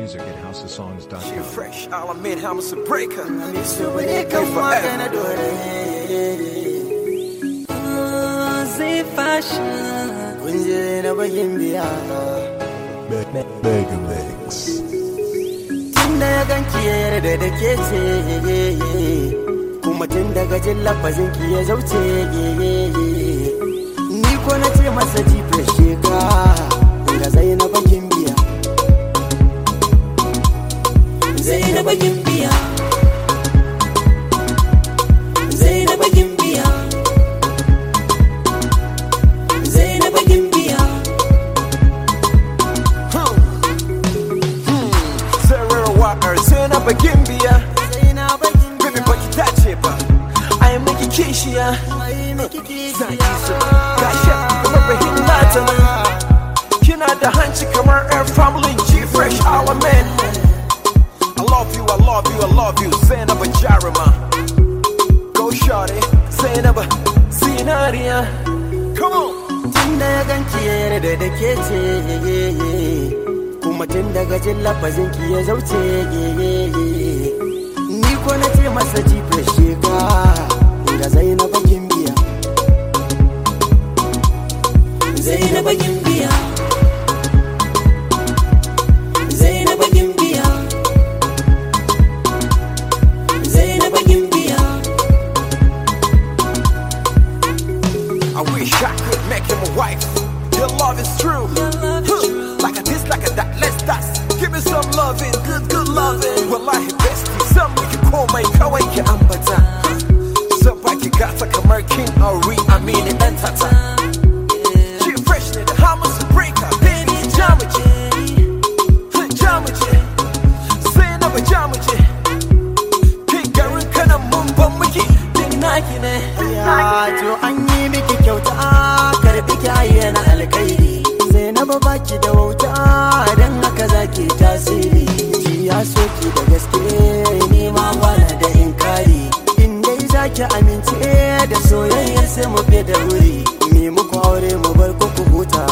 music at housesongs.com. She fresh, I'll admit how I'm a breaker. Zai fashion kunje na bagin biya Mega Mix. tun da ya ganki ya yarda da ke ce kuma tun daga jin lafazin ki ya zauce ni ko na ce masa jife shiga ga zai na bagin biya zai na bagin biya zai na bagin biya zai na bagin biya Sarah Walker, sai na bagin biya. zai na bagin Baby baki ta ce ba, ai miki kishiya. Zaki su gashi kamar bahin nata nan. Kina da hanci kamar air family G fresh element. I love you, I love you, I love you. Sai na ba jaruma. Go shorty, sai na ba zinariya. Come on. tun da ya ganki ya yarda da ke ce kuma tun daga jin lafazin ki ya zauce ni ko na ce masa jife shiga ga zai na bagin biya zai na bagin biya zai na bagin biya zai na bagin biya I wish I could make him a wife. Your love is true. Like a this, like a that, let's dance. Give me some loving, good loving. Wallahi bestie, some you call my kawai ki ambata. Some baki gata kamar King Ari, I mean it and tata. She fresh ne da hamas breaker, baby jamaji. Jamaji, say na ba jamaji. King garin kana mun ban miki, din naki ne. ya to an yi miki kyauta karbi kyaye na alkairi sai na ba baki da wauta dan haka zaki tasiri ji ya soki da gaske ni ma bana da inkari in dai zaki amince da soyayyar sai mu fi da wuri me muku aure mu bar ku huta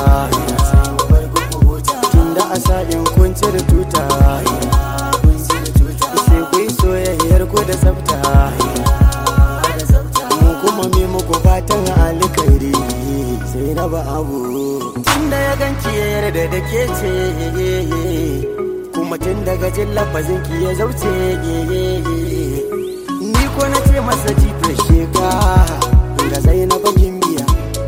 tunda asalin kun cire tuta sai ku yi soyayyar ku da tsafta kuma me muku fatan alkhairi sai na ba abu tunda ya ganki ya yarda da ke ce kuma tun daga jin lafazin ki ya zauce ni ko na ce masa jife shiga ga zai na bagin biya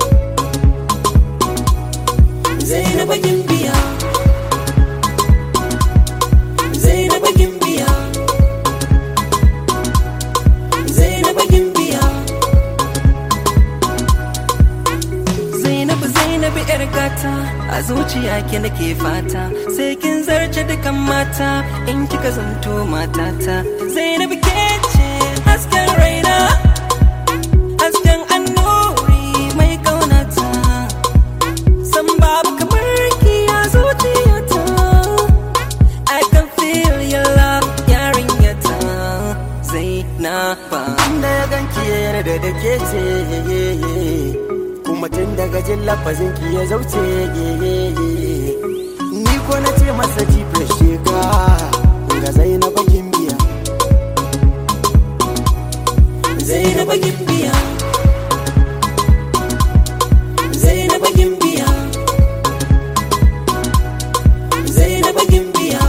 zai na bagin biya zai na bagin biya zai na bagin biya Zainabi yar gata a zuciya ki nake fata sai kin zarce dukan mata in kika zanto matata Zainabi ke ce hasken raina hasken annuri mai kaunata san babu kamar ki a zuciyata I can feel your love yarinyata Zainaba inda ya ganki ya yarda da ke ce kuma tun daga jin lafazin ki ya zauce ni ko na ce masa jife shiga ga zai na bagin biya zai na bagin biya zai na bagin biya zai na bagin biya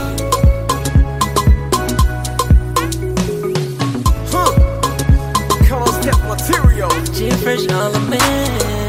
Come on, step material. G fresh all the man